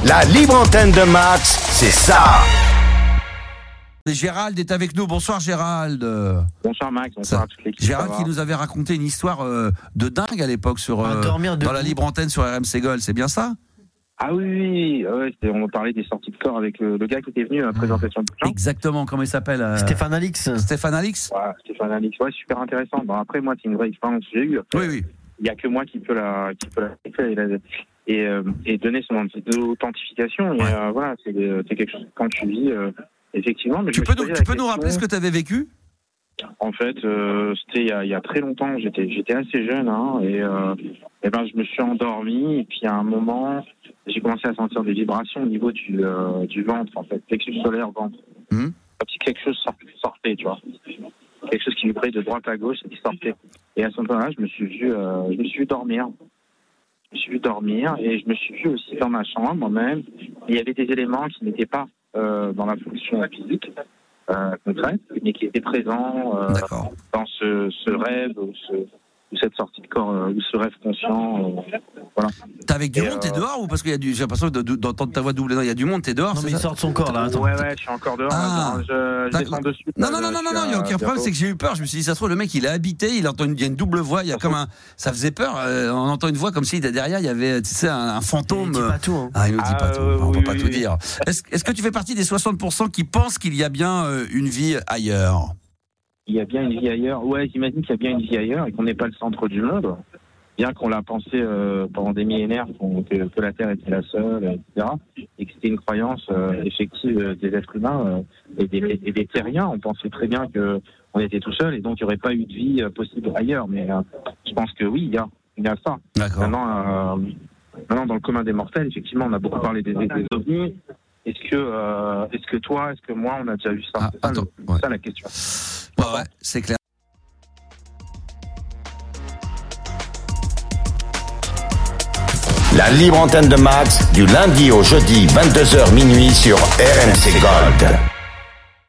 La libre antenne de Max, c'est ça. Et Gérald est avec nous. Bonsoir Gérald. Bonsoir Max, bonsoir à toute l'équipe. Gérald qui nous avait raconté une histoire de dingue à l'époque dans la libre antenne sur RMC Gold, c'est bien ça? Ah oui, on parlait des sorties de corps avec le gars qui était venu à la présentation de Jean. Exactement, comment il s'appelle Stéphane Alix. Stéphane Alix. Ouais, Stéphane Alix, ouais, super intéressant. Bon, après, moi, c'est une vraie expérience que j'ai eue. Oui. Il n'y a que moi qui peut la et donner son authentification. Ouais. Et voilà, c'est quelque chose quand tu vis, effectivement. Mais Tu peux nous rappeler ce que tu avais vécu? En fait, c'était il y a très longtemps. J'étais assez jeune, hein, et je me suis endormi. Et puis à un moment, j'ai commencé à sentir des vibrations au niveau du ventre, en fait, plexus solaire ventre. Comme si quelque chose sortait, tu vois. Quelque chose qui vibrait de droite à gauche et qui sortait. Et à ce moment-là, je me suis vu dormir. Je me suis vu dormir et je me suis vu aussi dans ma chambre moi-même. Il y avait des éléments qui n'étaient pas dans la fonction physique concrète, mais qui étaient présents dans ce rêve ou cette sortie de corps ou ce rêve conscient. Voilà. T'es avec du monde, t'es dehors ou parce qu'il y a j'ai l'impression d'entendre ta voix doublée. Non, il y a du monde, t'es dehors. Non, mais il sort de son corps là. Attends. Ouais, je suis encore dehors. Je descends dessus. Non, il n'y a aucun problème, c'est que j'ai eu peur. Je me suis dit, ça se trouve, le mec il est habité, il y a une double voix, il y a comme ça faisait peur. On entend une voix comme si derrière il y avait, tu sais, un fantôme. Il dit pas tout. Hein. Ah, il nous dit pas tout. On peut pas tout dire. Est-ce que tu fais partie des 60% qui pensent qu'il y a bien une vie ailleurs? Il y a bien une vie ailleurs. Ouais, j'imagine qu'il y a bien une vie ailleurs et qu'on n'est pas le centre du monde. Bien qu'on l'a pensé pendant des millénaires que la Terre était la seule, etc. Et que c'était une croyance effective des êtres humains et des terriens. On pensait très bien qu'on était tout seul et donc il n'y aurait pas eu de vie possible ailleurs. Mais je pense que oui, il y a ça. D'accord. Maintenant, dans le commun des mortels, effectivement, on a beaucoup parlé des ovnis. Est-ce que toi, est-ce que moi, on a déjà vu ça? C'est ça la question. Ouais, c'est clair. La libre antenne de Max, du lundi au jeudi, 22h minuit sur RMC Gold.